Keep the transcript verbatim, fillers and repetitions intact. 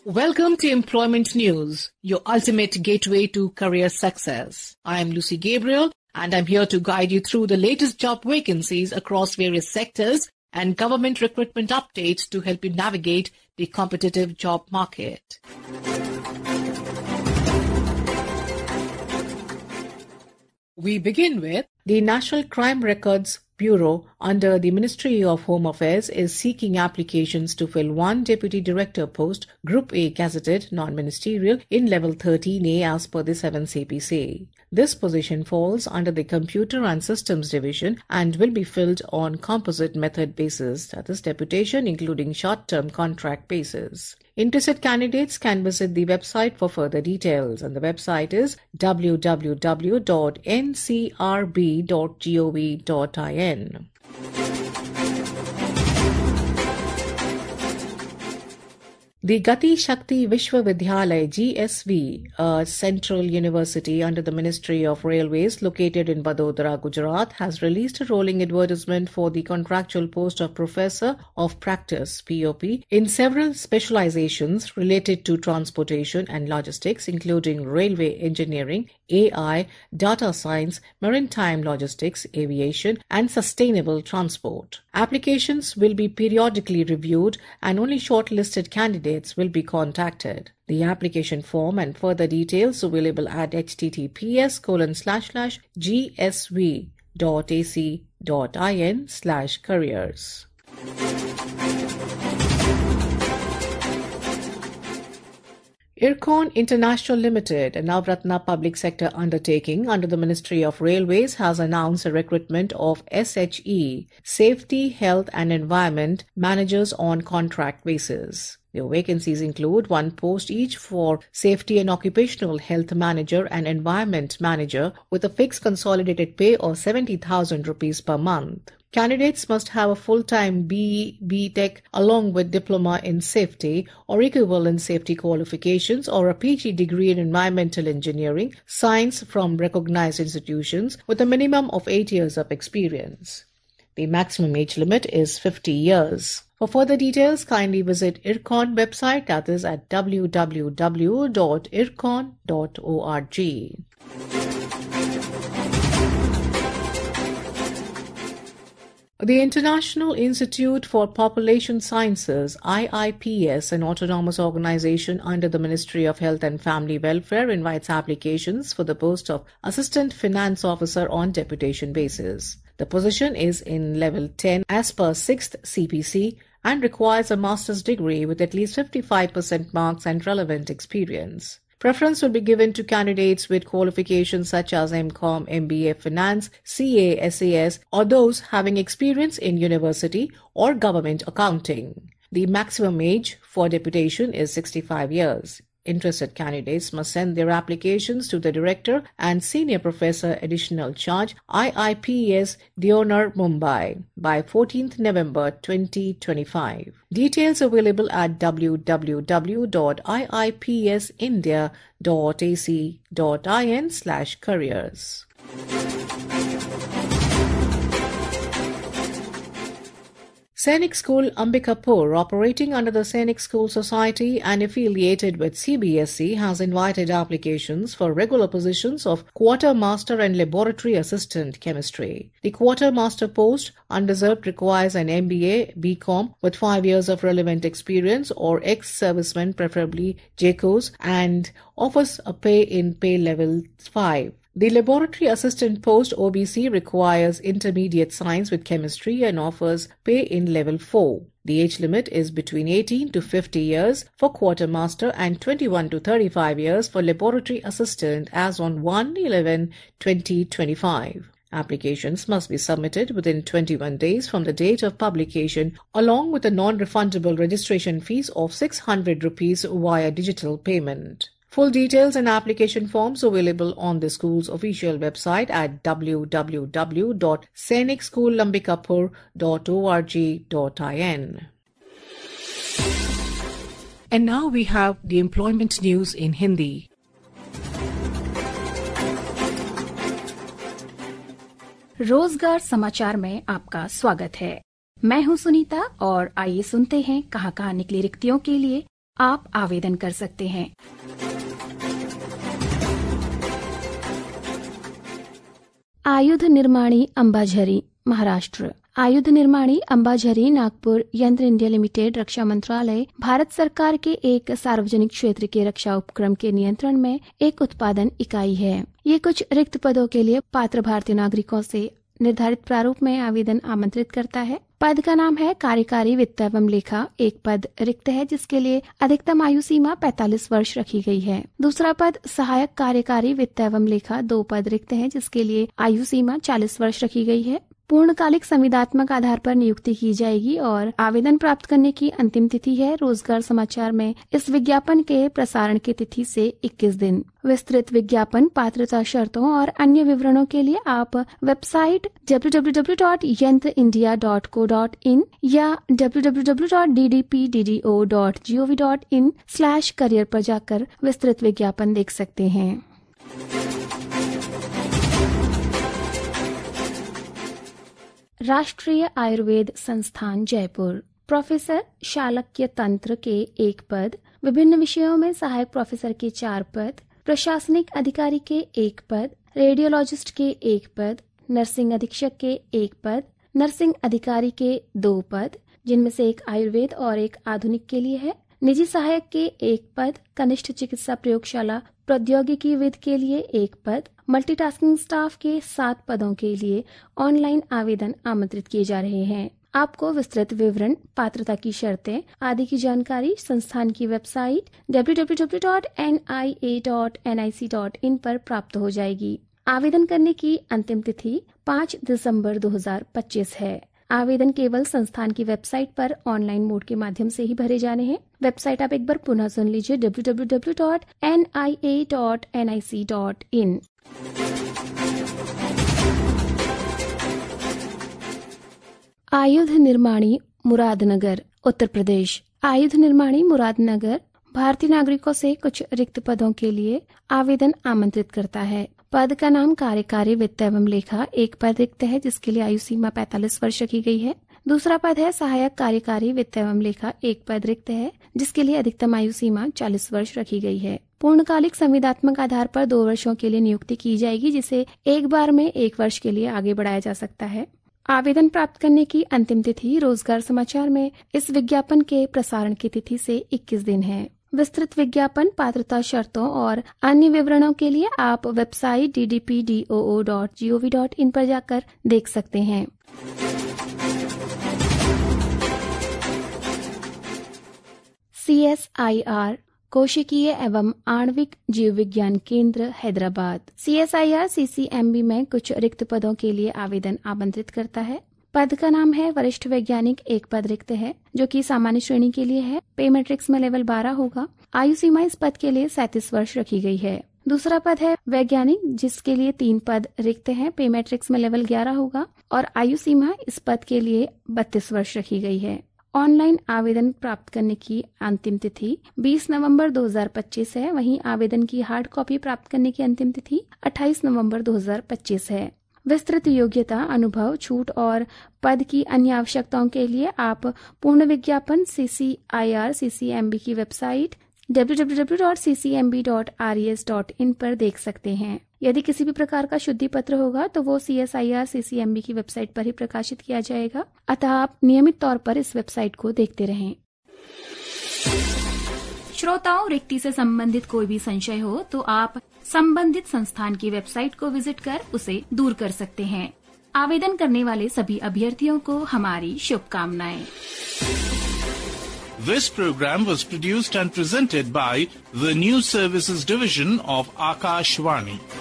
Welcome to Employment News, your ultimate gateway to career success. I am Lucy Gabriel, and I'm here to guide you through the latest job vacancies across various sectors and government recruitment updates to help you navigate the competitive job market. We begin with the National Crime Records Bureau under the Ministry of Home Affairs is seeking applications to fill one Deputy Director post, Group A gazetted, non-ministerial, in Level thirteen A as per the seventh C P C. This position falls under the Computer and Systems Division and will be filled on composite method basis, that is deputation including short-term contract basis. Interested candidates can visit the website for further details, and the website is w w w dot n c r b dot gov dot in. The Gati Shakti Vishwavidyalaya G S V, a central university under the Ministry of Railways located in Vadodara, Gujarat, has released a rolling advertisement for the contractual post of Professor of Practice P O P in several specializations related to transportation and logistics, including railway engineering, A I, data science, maritime logistics, aviation, and sustainable transport. Applications will be periodically reviewed and only shortlisted candidates will be contacted. The application form and further details available at https colon slash slash gsv dot ac dot in slash careers. Ircon International Limited, a Navratna public sector undertaking under the Ministry of Railways, has announced a recruitment of S H E, Safety, Health and Environment Managers on contract basis. The vacancies include one post each for Safety and Occupational Health Manager and Environment Manager with a fixed consolidated pay of seventy thousand rupees per month. Candidates must have a full-time B E, B Tech along with diploma in safety or equivalent safety qualifications or a P G degree in environmental engineering, science from recognized institutions with a minimum of eight years of experience. The maximum age limit is fifty years. For further details, kindly visit Ircon website, that is at w w w dot ircon dot org. The International Institute for Population Sciences, I I P S, an autonomous organization under the Ministry of Health and Family Welfare, invites applications for the post of Assistant Finance Officer on deputation basis. The position is in Level ten as per sixth C P C and requires a master's degree with at least fifty-five percent marks and relevant experience. Preference will be given to candidates with qualifications such as M Com, M B A Finance, C A, S A S, or those having experience in university or government accounting. The maximum age for deputation is sixty-five years. Interested candidates must send their applications to the Director and Senior Professor Additional Charge, I I P S, Deonar, Mumbai, by fourteenth November twenty twenty-five. Details available at w w w dot i i p s india dot a c dot in slash careers. Sainik School Ambikapur, operating under the Sainik School Society and affiliated with C B S E, has invited applications for regular positions of Quartermaster and Laboratory Assistant Chemistry. The Quartermaster post, undeserved, requires an M B A, B Com with five years of relevant experience or ex-serviceman, preferably J C O S, and offers a pay in pay level five. The Laboratory Assistant post O B C requires intermediate science with chemistry and offers pay in level four. The age limit is between eighteen to fifty years for Quartermaster and twenty-one to thirty-five years for Laboratory Assistant as on one eleven twenty twenty-five. Applications must be submitted within twenty-one days from the date of publication along with a non-refundable registration fees of six hundred rupees via digital payment. Full details and application forms available on the school's official website at w w w dot sainik school ambikapur dot org dot in. And now we have the employment news in Hindi. रोजगार समाचार में आपका स्वागत है। मैं हूं सुनीता और आइए सुनते हैं कहां कहां निकली रिक्तियों के लिए आप आवेदन कर सकते हैं। आयुध निर्माणी अंबाझरी महाराष्ट्र। आयुध निर्माणी अंबाझरी नागपुर यंत्र इंडिया लिमिटेड रक्षा मंत्रालय भारत सरकार के एक सार्वजनिक क्षेत्र के रक्षा उपक्रम के नियंत्रण में एक उत्पादन इकाई है। ये कुछ रिक्त पदों के लिए पात्र भारतीय नागरिकों से निर्धारित प्रारूप में आवेदन आमंत्रित करता है। पद का नाम है कार्यकारी वित्त एवं लेखा। एक पद रिक्त है जिसके लिए अधिकतम आयु सीमा पैंतालीस वर्ष रखी गई है। दूसरा पद सहायक कार्यकारी वित्त एवं लेखा। दो पद रिक्त हैं जिसके लिए आयु सीमा चालीस वर्ष रखी गई है। पूर्णकालिक संविदात्मक आधार पर नियुक्ति की जाएगी और आवेदन प्राप्त करने की अंतिम तिथि है रोजगार समाचार में इस विज्ञापन के प्रसारण की तिथि से इक्कीस दिन। विस्तृत विज्ञापन, पात्रता शर्तों और अन्य विवरणों के लिए आप website W W W dot Yantra India dot co dot in या W W W dot D D P D D O dot G O V dot in slash career पर जाकर विस्तृत विज्ञापन देख सकते हैं। राष्ट्रीय आयुर्वेद संस्थान जयपुर। प्रोफेसर शालक्य तंत्र के एक पद, विभिन्न विषयों में सहायक प्रोफेसर के चार पद, प्रशासनिक अधिकारी के एक पद, रेडियोलॉजिस्ट के एक पद, नर्सिंग अधीक्षक के एक पद, नर्सिंग अधिकारी के दो पद जिनमें से एक आयुर्वेद और एक आधुनिक के लिए है, निजी सहायक के एक पद, कनिष्ठ चिकित्सा प्रयोगशाला प्रौद्योगिकी विद के लिए एक पद, मल्टीटास्किंग स्टाफ के सात पदों के लिए ऑनलाइन आवेदन आमंत्रित किए जा रहे हैं। आपको विस्तृत विवरण, पात्रता की शर्तें आदि की जानकारी संस्थान की website W W W dot N I A dot N I C dot in पर प्राप्त हो जाएगी। आवेदन करने की अंतिम तिथि पाँच दिसंबर दो हज़ार पच्चीस है। आवेदन केवल संस्थान की वेबसाइट पर ऑनलाइन मोड के माध्यम से ही भरे जाने हैं। वेबसाइट आप एक बार पुनः सुन लीजिए W W W dot N I A dot N I C dot in. आयुध निर्माणी मुरादनगर उत्तर प्रदेश। आयुध निर्माणी मुरादनगर भारतीय नागरिकों से कुछ रिक्त पदों के लिए आवेदन आमंत्रित करता है। पद का नाम कार्यकारी वित्त एवं लेखा। एक पद रिक्त है जिसके लिए आयु सीमा पैंतालीस वर्ष रखी गई है। दूसरा पद है सहायक कार्यकारी वित्त एवं लेखा। एक पद रिक्त है जिसके लिए अधिकतम आयु सीमा चालीस वर्ष रखी गई है। पूर्णकालिक संविदात्मक आधार पर दो वर्षों के लिए नियुक्ति की जाएगी जिसे एक बार में एक वर्ष के लिए आगे बढ़ाया जा सकता है। आवेदन प्राप्त करने की अंतिम तिथि रोजगार समाचार में इस विज्ञापन के प्रसारण की तिथि से इक्कीस दिन है। विस्तृत विज्ञापन, पात्रता शर्तों और अन्य विवरणों के लिए आप website D D P D O O dot G O V dot in पर जाकर देख सकते हैं। सी एस आई आर कोशिकीय एवं आणविक जीव विज्ञान केंद्र Hyderabad. C S I R C C M B में कुछ रिक्त पदों के लिए आवेदन आमंत्रित करता है। पद का नाम है वरिष्ठ वैज्ञानिक। एक पद रिक्त है जो कि सामान्य श्रेणी के लिए है। पे मैट्रिक्स में लेवल बारह होगा। आयु सीमा इस पद के लिए सैंतीस वर्ष रखी गई है। दूसरा पद है वैज्ञानिक जिसके लिए तीन पद रिक्त हैं। पे मैट्रिक्स में लेवल ग्यारह होगा और आयु सीमा इस पद के लिए बत्तीस वर्ष रखी गई है। ऑनलाइन आवेदन प्राप्त करने की अंतिम तिथि बीस नवंबर दो हज़ार पच्चीस है। वहीं आवेदन की हार्ड कॉपी प्राप्त करने की अंतिम तिथि अट्ठाईस नवंबर दो हज़ार पच्चीस है। विस्तृत योग्यता, अनुभव, छूट और पद की अन्य आवश्यकताओं के लिए आप पूर्ण विज्ञापन C C I R C C M B की website W W W dot C C M B dot R E S dot in पर देख सकते हैं। यदि किसी भी प्रकार का शुद्धि पत्र होगा तो वो C S I R C C M B की वेबसाइट पर ही प्रकाशित किया जाएगा, अतः आप नियमित तौर पर इस वेबसाइट को देखते रहें। श्रोताओं, रिक्ति से संबंधित कोई भी संशय हो तो आप संबंधित संस्थान की वेबसाइट को विजिट कर उसे दूर कर सकते हैं। आवेदन करने वाले सभी अभ्यर्थियों को हमारी शुभकामनाएं। This program was produced and presented by the News Services Division of Akashvani.